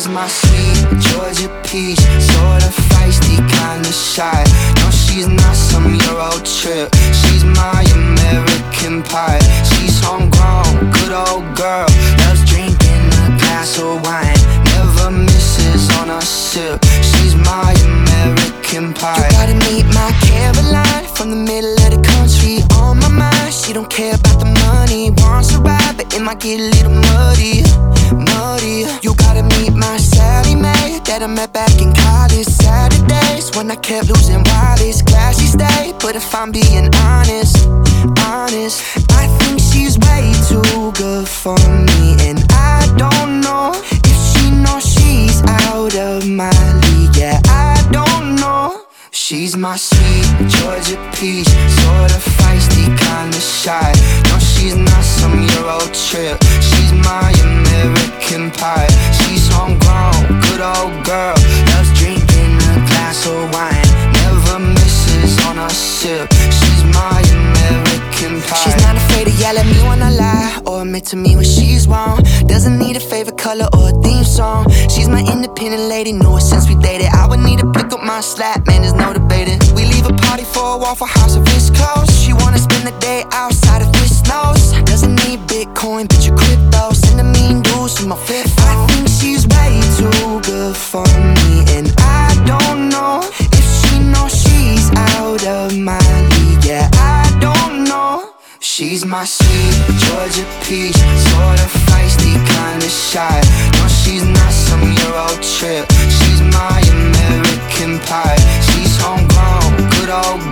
she's my sweet Georgia peach, sorta feisty, kinda shy. No, she's not some Euro trip, she's my American pie. She's homegrown, good old girl, loves drinking a glass of wine, never misses on a sip. She's my American pie. You gotta meet my Caroline, from the middle of the country, on my mind. She don't care about the money, wants to ride, but it might get a little muddy. You gotta meet my Sally Mae, that I met back in college. Saturdays when I kept losing wallets, glad she stayed, but if I'm being honest, I think she's way too good for me. And I don't know if she knows she's out of my league. Yeah, I don't know. She's my sweet Georgia peach, sorta feisty, kinda shy. No, she's not some Euro trip, she's my American pie. She's homegrown, good old girl, loves drinking a glass of wine, never misses on a sip. She's my American pie. She's not afraid to yell at me when I lie, or admit to me when she's wrong. Doesn't need a favorite color or a theme song. She's my independent lady, knew it since we dated. I would need to pick up my slack, man, there's no debating. We leave a party for a Waffle House if it's close. She wanna spend the day outside if it snows. Doesn't need Bitcoin, but your crypto. Send a mean dudes from my flip phone. I think she's way too good for me, and I don't know if she knows she's out of my league. Yeah, I don't know. She's my sweet Georgia peach, sorta feisty, kinda shy. No, she's not some Euro trip, she's my American pie. She's homegrown, good old